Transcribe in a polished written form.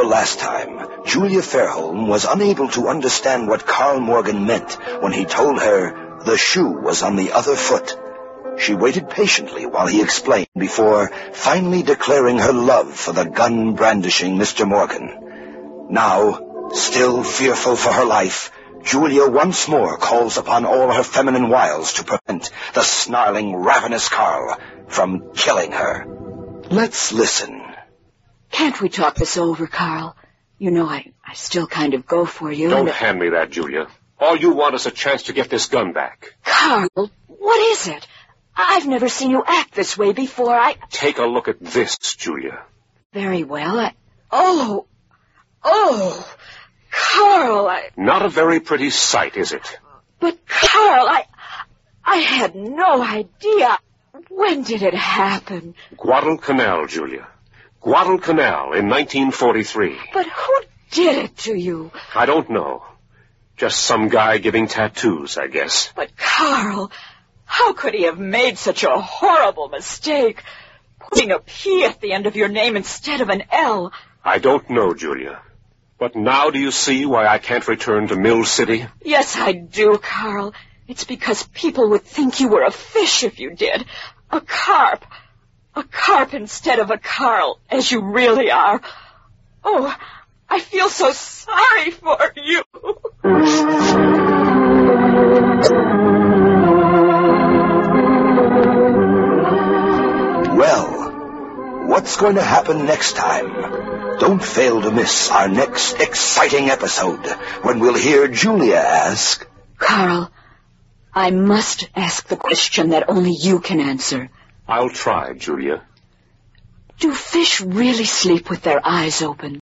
last time, Julia Fairholme was unable to understand what Carl Morgan meant when he told her the shoe was on the other foot. She waited patiently while he explained before finally declaring her love for the gun-brandishing Mr. Morgan. Now, still fearful for her life, Julia once more calls upon all her feminine wiles to prevent the snarling, ravenous Carl from killing her. Let's listen. Can't we talk this over, Carl? You know, I still kind of go for you. Don't hand me that, Julia. All you want is a chance to get this gun back. Carl, what is it? I've never seen you act this way before. Take a look at this, Julia. Very well. Oh, Carl, Not a very pretty sight, is it? But, Carl, I had no idea. When did it happen? Guadalcanal, Julia. Guadalcanal in 1943. But who did it to you? I don't know. Just some guy giving tattoos, I guess. But, Carl, how could he have made such a horrible mistake? Putting a P at the end of your name instead of an L. I don't know, Julia. But now do you see why I can't return to Mill City? Yes, I do, Carl. It's because people would think you were a fish if you did. A carp. A carp instead of a Carl, as you really are. Oh, I feel so sorry for you. Well, what's going to happen next time? Don't fail to miss our next exciting episode when we'll hear Julia ask... Carl, I must ask the question that only you can answer. I'll try, Julia. Do fish really sleep with their eyes open?